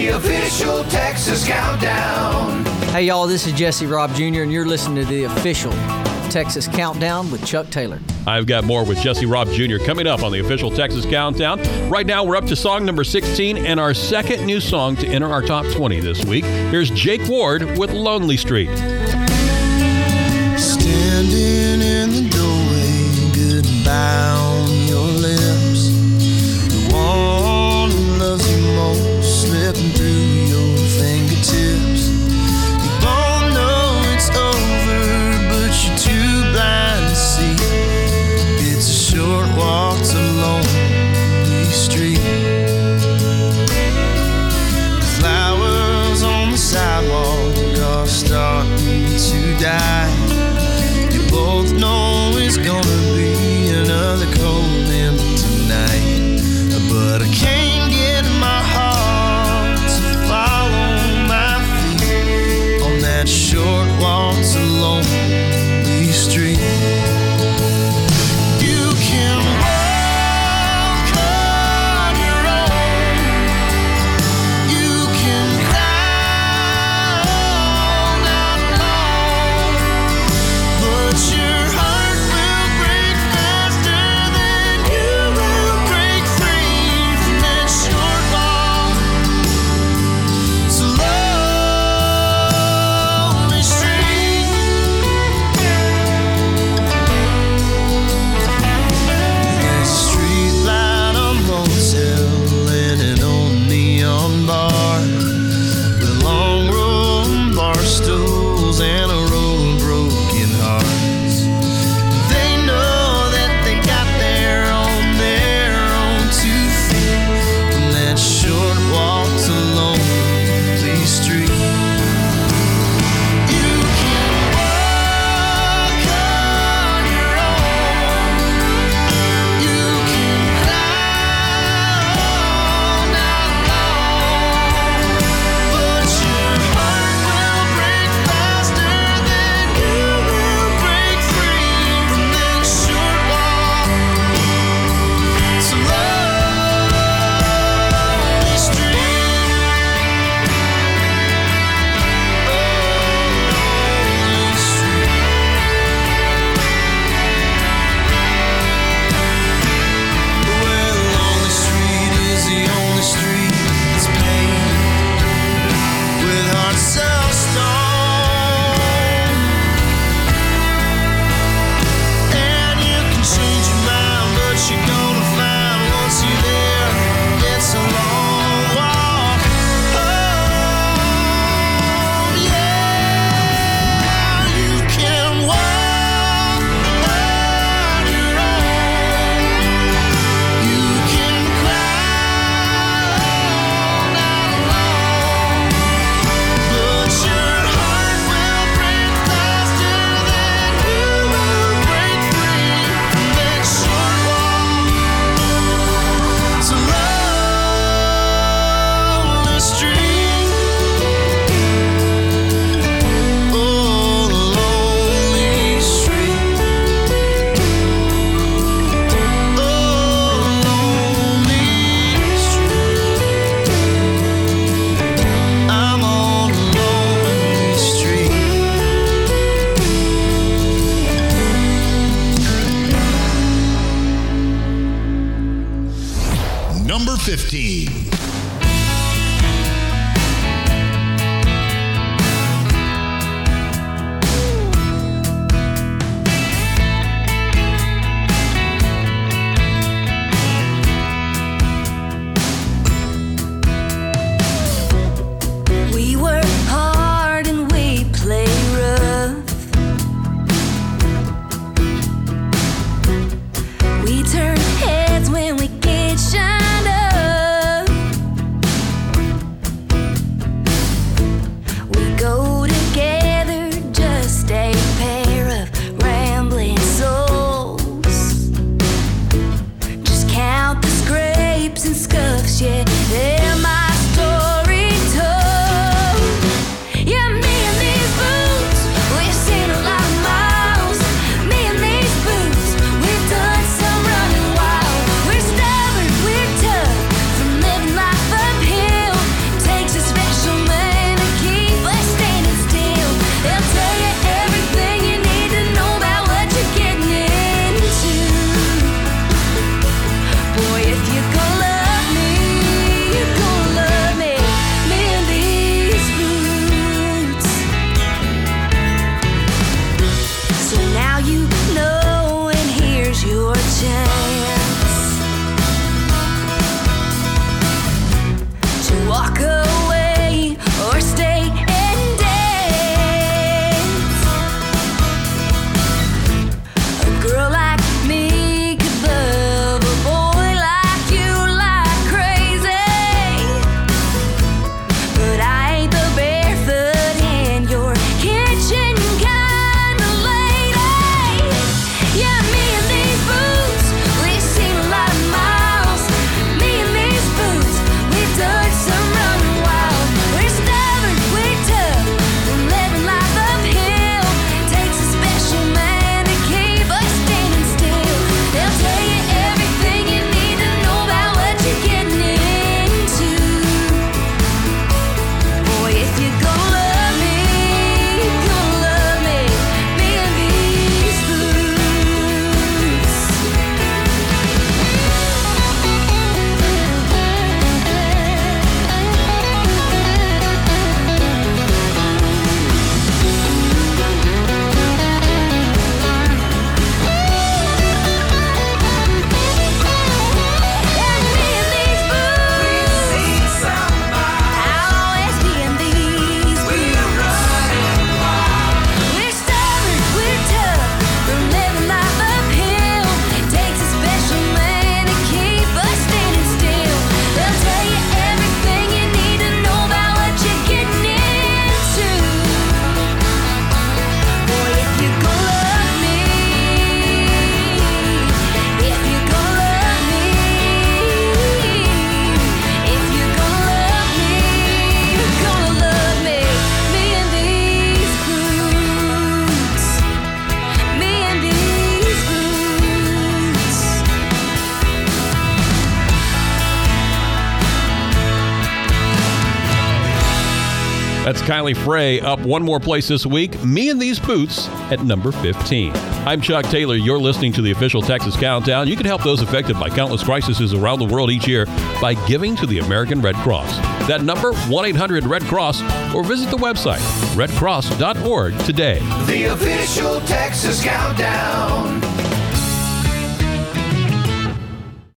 The official Texas Countdown. Hey y'all, this is Jesse Robb Jr. and you're listening to the official Texas Countdown with Chuck Taylor. I've got more with Jesse Robb Jr. coming up on the official Texas Countdown. Right now, we're up to song number 16 and our second new song to enter our top 20 this week. Here's Jake Ward with Lonely Street. Standing in the doorway, goodbye on your lips. The one who loves you most slipping through your fingertips. You both know it's over, but you're too blind to see. It's a short walk to Lonely Street. Flowers on the sidewalk are starting to die. You both know it's gonna be another cold, empty night. But I can't get my heart to follow my feet on that short walk to Lonely Street. You can walk on your own. You can cry all night long, but your heart will break faster than you will break free from that short walk to Lonely Street. There's a street light, a motel, and an old neon bar with a long row of bar stools and a row of broken hearts. They know that they got there on their own 2 feet from that short walk to Lonely Street. You can walk on your own. You can cry all night long, but your heart will break faster than you will break free from that short walk to Lonely Street. Lonely Street. Well, Lonely Street is the only street that's paved with hearts of stone. And you can change your mind, but you're gonna find once you're there, it's a long walk home. Yeah, you can walk on your own. You can cry all night long, but your heart will break faster than you will break free from that short walk to Lonely Street. Oh, Lonely Street. Oh, Lonely Street. I'm on Lonely Street. Number 15. We work hard and we play rough. We turn heads when we get shined up. That's Kylie Frey up one more place this week. Me and These Boots at number 15. I'm Chuck Taylor. You're listening to the official Texas Countdown. You can help those affected by countless crises around the world each year by giving to the American Red Cross. That number, 1-800-RED-CROSS, or visit the website, redcross.org today. The official Texas Countdown.